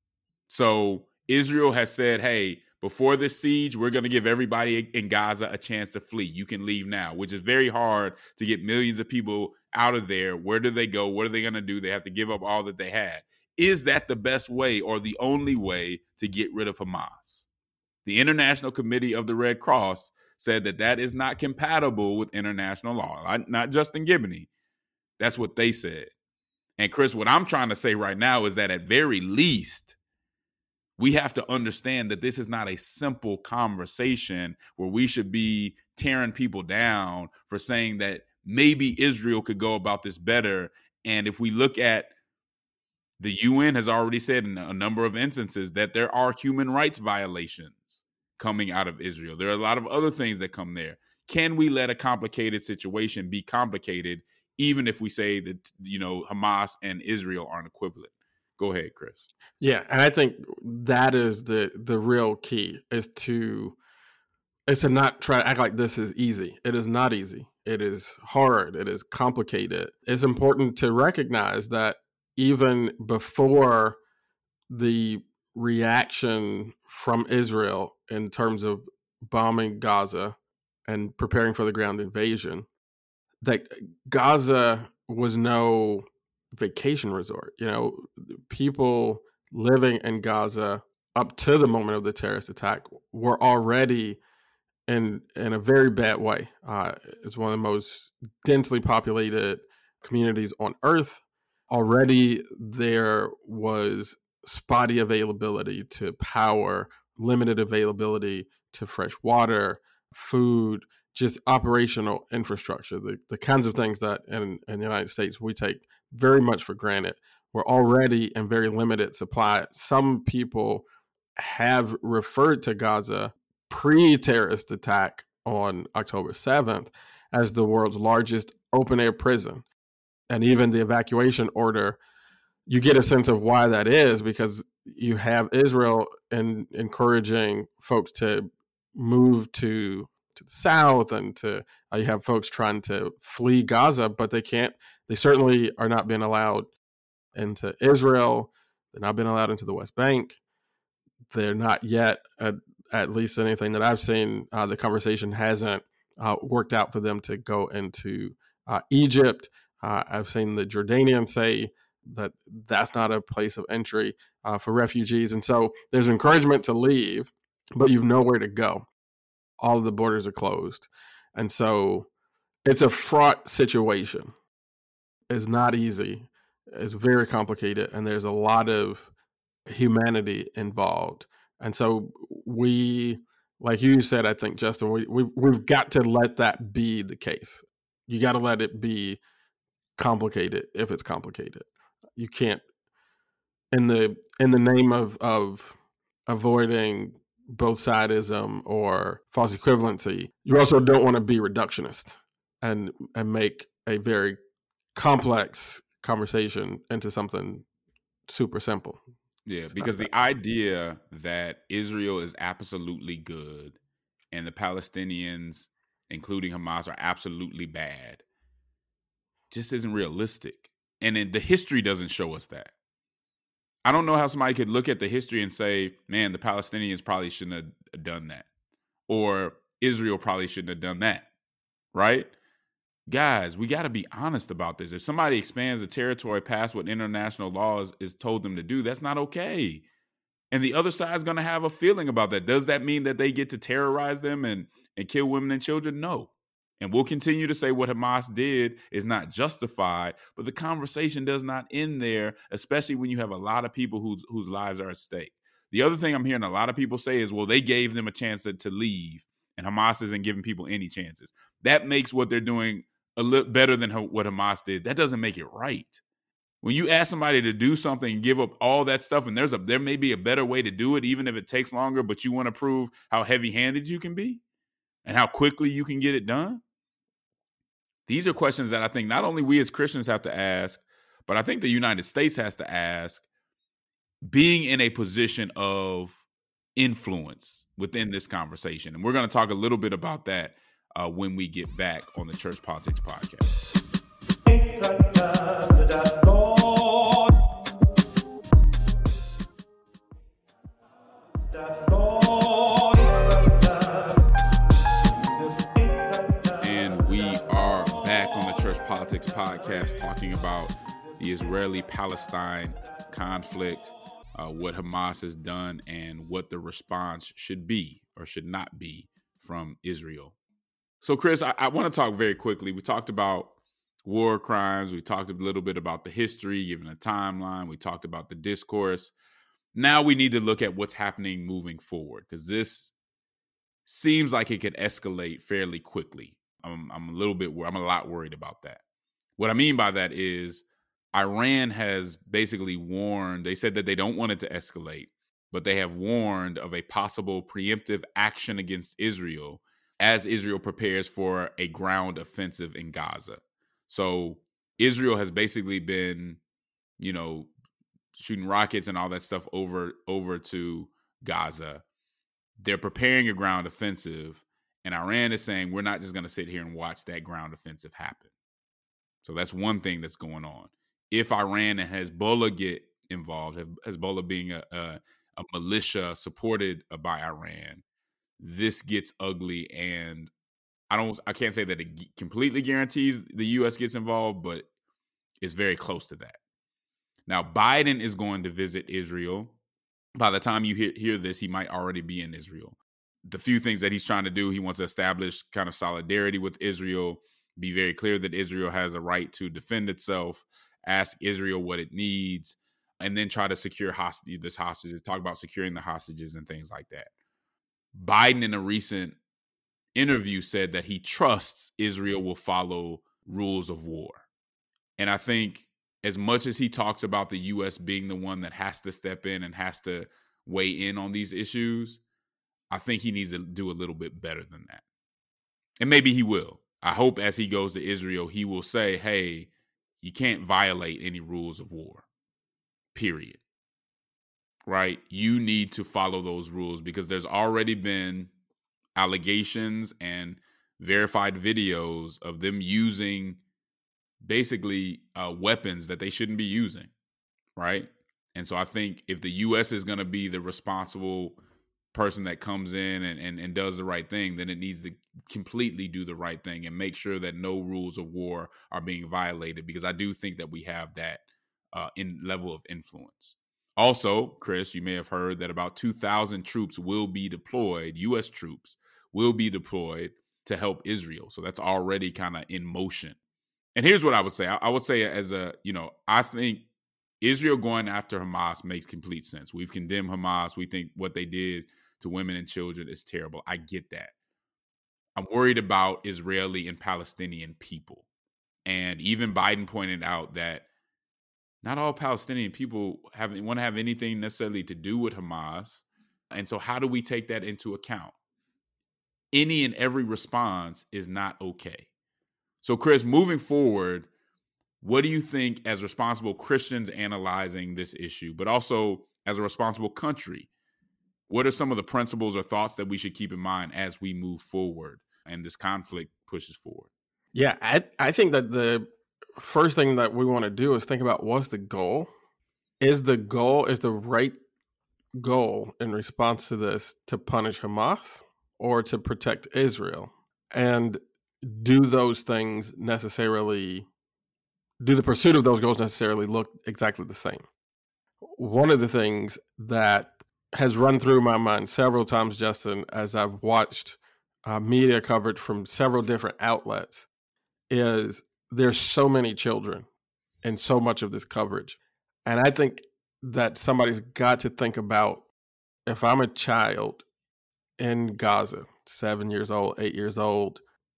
So Israel has said, hey, before this siege, we're going to give everybody in Gaza a chance to flee. You can leave now, which is very hard to get millions of people out of there. Where do they go? What are they going to do? They have to give up all that they had. Is that the best way or the only way to get rid of Hamas? The International Committee of the Red Cross said that that is not compatible with international law. Not Justin Giboney. That's what they said. And Chris, what I'm trying to say right now is that at very least, we have to understand that this is not a simple conversation where we should be tearing people down for saying that maybe Israel could go about this better. And if we look at the UN has already said in a number of instances that there are human rights violations coming out of Israel. There are a lot of other things that come there. Can we let a complicated situation be complicated, even if we say that, Hamas and Israel aren't equivalent? Go ahead, Chris. Yeah, and I think that is the real key is to not try to act like this is easy. It is not easy. It is hard. It is complicated. It's important to recognize that even before the reaction from Israel in terms of bombing Gaza and preparing for the ground invasion, that Gaza was no vacation resort. People living in Gaza up to the moment of the terrorist attack were already in a very bad way. It's one of the most densely populated communities on earth. Already there was spotty availability to power, limited availability to fresh water, food, just operational infrastructure, the kinds of things that in the United States we take very much for granted were already in very limited supply. Some people have referred to Gaza pre-terrorist attack on October 7th as the world's largest open-air prison. And even the evacuation order, you get a sense of why that is, because you have Israel encouraging folks to move to the south, and you have folks trying to flee Gaza, but they can't. They certainly are not being allowed into Israel. They're not being allowed into the West Bank. They're not yet, at least anything that I've seen, the conversation hasn't worked out for them to go into Egypt. I've seen the Jordanians say that that's not a place of entry for refugees. And so there's encouragement to leave, but you've nowhere to go. All of the borders are closed. And so it's a fraught situation. It's not easy. It's very complicated. And there's a lot of humanity involved. And so we, like you said, I think, Justin, we've got to let that be the case. You got to let it be complicated if it's complicated. You can't, in the name of avoiding both sidism or false equivalency, you also don't want to be reductionist and make a very complex conversation into something super simple. Yeah, because the idea that Israel is absolutely good and the Palestinians, including Hamas, are absolutely bad just isn't realistic. And the history doesn't show us that. I don't know how somebody could look at the history and say, man, the Palestinians probably shouldn't have done that. Or Israel probably shouldn't have done that. Right? Guys, we got to be honest about this. If somebody expands the territory past what international law is told them to do, that's not okay. And the other side's going to have a feeling about that. Does that mean that they get to terrorize them and kill women and children? No. And we'll continue to say what Hamas did is not justified, but the conversation does not end there, especially when you have a lot of people whose lives are at stake. The other thing I'm hearing a lot of people say is, well, they gave them a chance to leave, and Hamas isn't giving people any chances. That makes what they're doing a little better than what Hamas did, that doesn't make it right. When you ask somebody to do something and give up all that stuff, and there may be a better way to do it, even if it takes longer, but you want to prove how heavy-handed you can be and how quickly you can get it done. These are questions that I think not only we as Christians have to ask, but I think the United States has to ask, being in a position of influence within this conversation. And we're going to talk a little bit about that when we get back on the Church Politics Podcast. And we are back on the Church Politics Podcast talking about the Israeli-Palestine conflict, what Hamas has done, and what the response should be or should not be from Israel. So, Chris, I want to talk very quickly. We talked about war crimes. We talked a little bit about the history, given a timeline. We talked about the discourse. Now we need to look at what's happening moving forward, because this seems like it could escalate fairly quickly. I'm a lot worried about that. What I mean by that is Iran has basically warned. They said that they don't want it to escalate, but they have warned of a possible preemptive action against Israel as Israel prepares for a ground offensive in Gaza. So Israel has basically been, shooting rockets and all that stuff over to Gaza. They're preparing a ground offensive, and Iran is saying, we're not just going to sit here and watch that ground offensive happen. So that's one thing that's going on. If Iran and Hezbollah get involved, Hezbollah being a militia supported by Iran, this gets ugly, and I can't say that it completely guarantees the U.S. gets involved, but it's very close to that. Now, Biden is going to visit Israel. By the time you hear this, he might already be in Israel. The few things that he's trying to do, he wants to establish kind of solidarity with Israel, be very clear that Israel has a right to defend itself, ask Israel what it needs, and then try to secure hostages, talk about securing the hostages and things like that. Biden, in a recent interview, said that he trusts Israel will follow rules of war. And I think as much as he talks about the U.S. being the one that has to step in and has to weigh in on these issues, I think he needs to do a little bit better than that. And maybe he will. I hope as he goes to Israel, he will say, hey, you can't violate any rules of war, period. Right? You need to follow those rules, because there's already been allegations and verified videos of them using basically weapons that they shouldn't be using, right? And so I think if the U.S. is going to be the responsible person that comes in and does the right thing, then it needs to completely do the right thing and make sure that no rules of war are being violated, because I do think that we have that in level of influence. Also, Chris, you may have heard that about 2,000 troops will be deployed, U.S. troops will be deployed to help Israel. So that's already kind of in motion. And here's what I would say. I would say I think Israel going after Hamas makes complete sense. We've condemned Hamas. We think what they did to women and children is terrible. I get that. I'm worried about Israeli and Palestinian people. And even Biden pointed out that not all Palestinian people want to have anything necessarily to do with Hamas. And so how do we take that into account? Any and every response is not okay. So, Chris, moving forward, what do you think as responsible Christians analyzing this issue, but also as a responsible country? What are some of the principles or thoughts that we should keep in mind as we move forward and this conflict pushes forward? Yeah, I think that the first thing that we want to do is think about what's the goal. Is the right goal in response to this to punish Hamas or to protect Israel? And do the pursuit of those goals necessarily look exactly the same? One of the things that has run through my mind several times, Justin, as I've watched media coverage from several different outlets, is there's so many children in so much of this coverage. And I think that somebody's got to think about, if I'm a child in Gaza, 7 years old, 8 years old,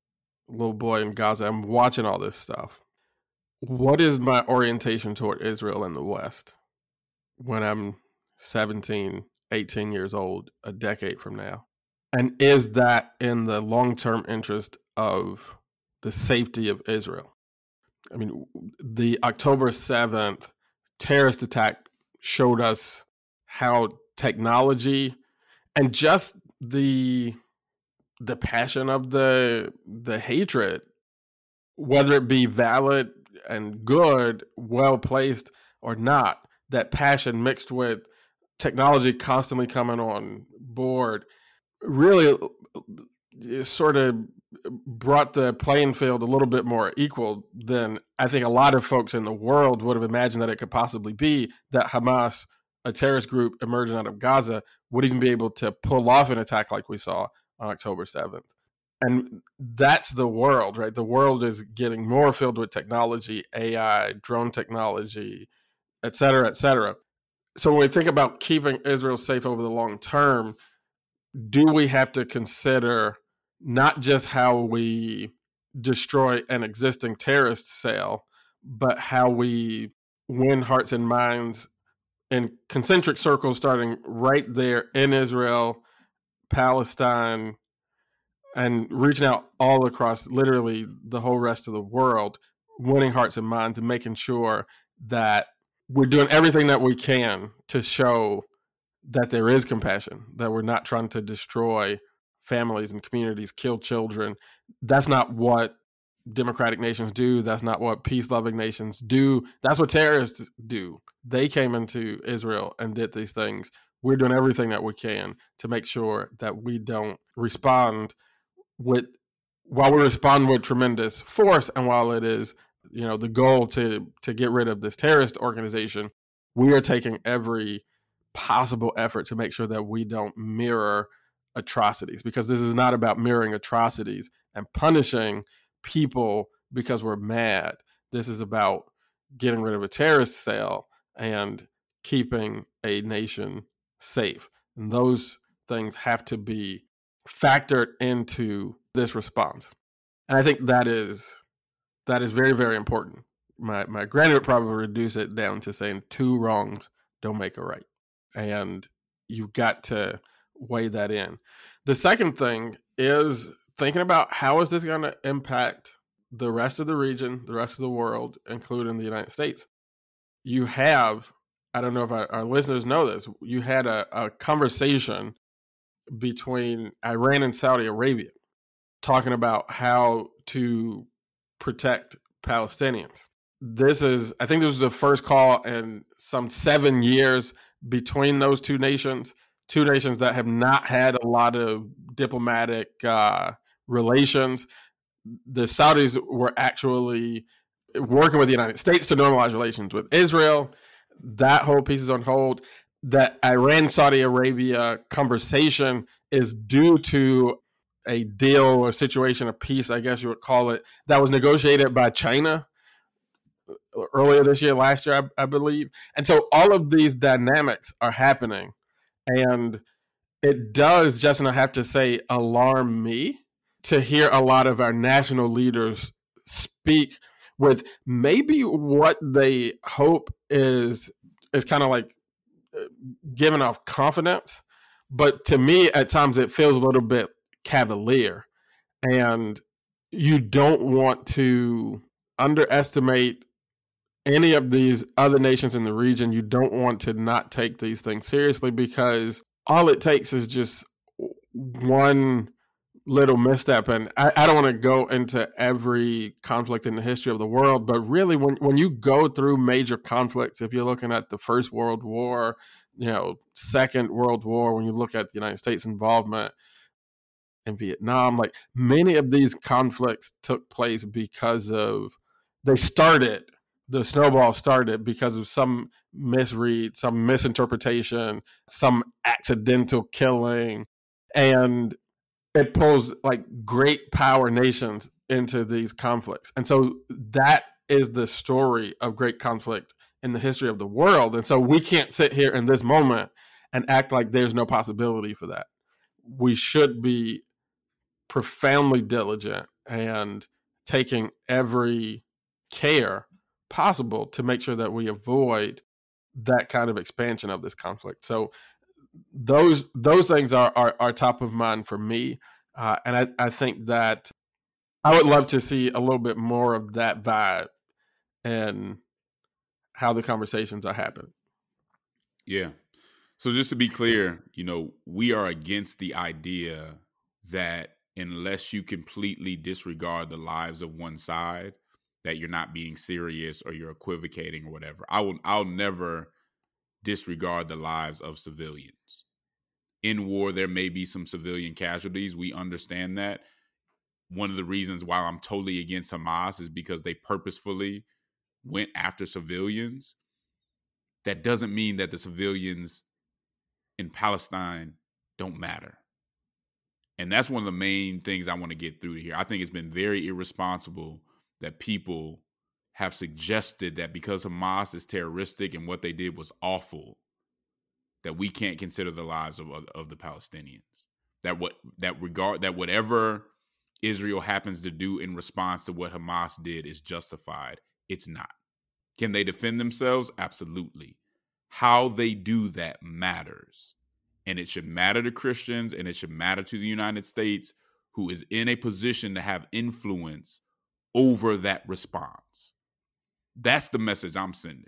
little boy in Gaza. I'm watching all this stuff. What is my orientation toward Israel in the West when I'm 17, 18 years old, a decade from now? And is that in the long-term interest of the safety of Israel? I mean, the October 7th terrorist attack showed us how technology and just the passion of the hatred, whether it be valid and good, well placed or not, that passion mixed with technology constantly coming on board really sort of brought the playing field a little bit more equal than I think a lot of folks in the world would have imagined that it could possibly be, that Hamas, a terrorist group emerging out of Gaza, would even be able to pull off an attack like we saw on October 7th. And that's the world, right? The world is getting more filled with technology, AI, drone technology, et cetera, et cetera. So when we think about keeping Israel safe over the long term, do we have to consider not just how we destroy an existing terrorist cell, but how we win hearts and minds in concentric circles, starting right there in Israel, Palestine, and reaching out all across literally the whole rest of the world, winning hearts and minds and making sure that we're doing everything that we can to show that there is compassion, that we're not trying to destroy families and communities, kill children. That's not what democratic nations do. That's not what peace-loving nations do. That's what terrorists do. They came into Israel and did these things. We're doing everything that we can to make sure that we don't respond while we respond with tremendous force, and while it is, the goal to get rid of this terrorist organization, we are taking every possible effort to make sure that we don't mirror atrocities, because this is not about mirroring atrocities and punishing people because we're mad. This is about getting rid of a terrorist cell and keeping a nation safe. And those things have to be factored into this response. And I think that is very, very important. My granddad would probably reduce it down to saying 2 wrongs don't make a right. And you've got to weigh that in. The second thing is thinking about how is this going to impact the rest of the region, the rest of the world, including the United States. You have, I don't know if our listeners know this, you had a conversation between Iran and Saudi Arabia talking about how to protect Palestinians. I think this is the first call in some 7 years between those two nations that have not had a lot of diplomatic relations. The Saudis were actually working with the United States to normalize relations with Israel. That whole piece is on hold. That Iran-Saudi Arabia conversation is due to a deal or situation of peace, I guess you would call it, that was negotiated by China earlier this year, last year, I believe. And so all of these dynamics are happening. And it does, Justin, I have to say, alarm me to hear a lot of our national leaders speak with maybe what they hope is kind of like giving off confidence. But to me, at times, it feels a little bit cavalier. And you don't want to underestimate any of these other nations in the region. You don't want to not take these things seriously, because all it takes is just one little misstep. And I don't want to go into every conflict in the history of the world, but really when you go through major conflicts, if you're looking at the First World War, Second World War, when you look at the United States involvement in Vietnam, like many of these conflicts took place because of, the snowball started because of some misread, some misinterpretation, some accidental killing. And it pulls like great power nations into these conflicts. And so that is the story of great conflict in the history of the world. And so we can't sit here in this moment and act like there's no possibility for that. We should be profoundly diligent and taking every care possible to make sure that we avoid that kind of expansion of this conflict. So those things are top of mind for me. And I think that I would love to see a little bit more of that vibe and how the conversations are happening. Yeah. So just to be clear, we are against the idea that unless you completely disregard the lives of one side, that you're not being serious or you're equivocating or whatever. I'll never disregard the lives of civilians. In war, there may be some civilian casualties. We understand that. One of the reasons why I'm totally against Hamas is because they purposefully went after civilians. That doesn't mean that the civilians in Palestine don't matter. And that's one of the main things I want to get through here. I think it's been very irresponsible that people have suggested that because Hamas is terroristic and what they did was awful, that we can't consider the lives of the Palestinians. That whatever Israel happens to do in response to what Hamas did is justified. It's not. Can they defend themselves? Absolutely. How they do that matters. And it should matter to Christians, and it should matter to the United States, who is in a position to have influence over that response. That's the message I'm sending.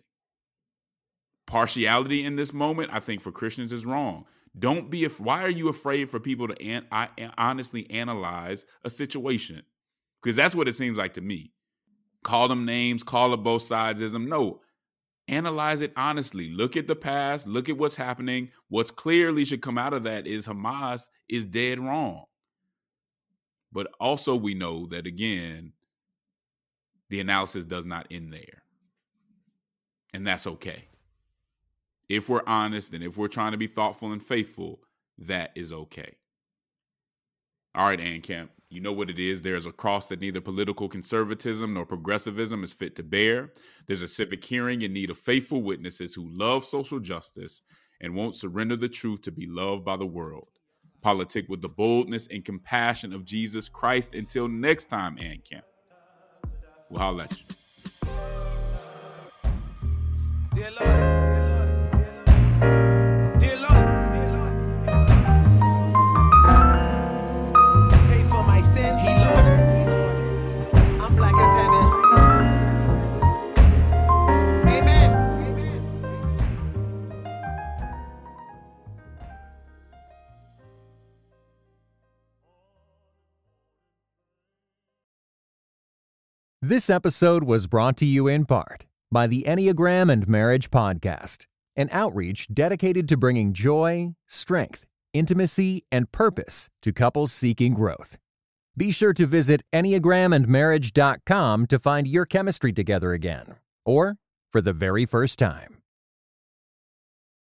Partiality in this moment, I think, for Christians is wrong. Why are you afraid for people to honestly analyze a situation? Because that's what it seems like to me. Call them names, call it both sidesism. No, analyze it honestly. Look at the past. Look at what's happening. What's clearly should come out of that is Hamas is dead wrong. But also we know that, again, the analysis does not end there. And that's okay. If we're honest and if we're trying to be thoughtful and faithful, that is okay. All right, ANCAP, you know what it is. There's a cross that neither political conservatism nor progressivism is fit to bear. There's a civic hearing in need of faithful witnesses who love social justice and won't surrender the truth to be loved by the world. Politic with the boldness and compassion of Jesus Christ. Until next time, ANCAP, we'll holler at you. Dear Lord. This episode was brought to you in part by the Enneagram and Marriage Podcast, an outreach dedicated to bringing joy, strength, intimacy, and purpose to couples seeking growth. Be sure to visit EnneagramandMarriage.com to find your chemistry together again, or for the very first time.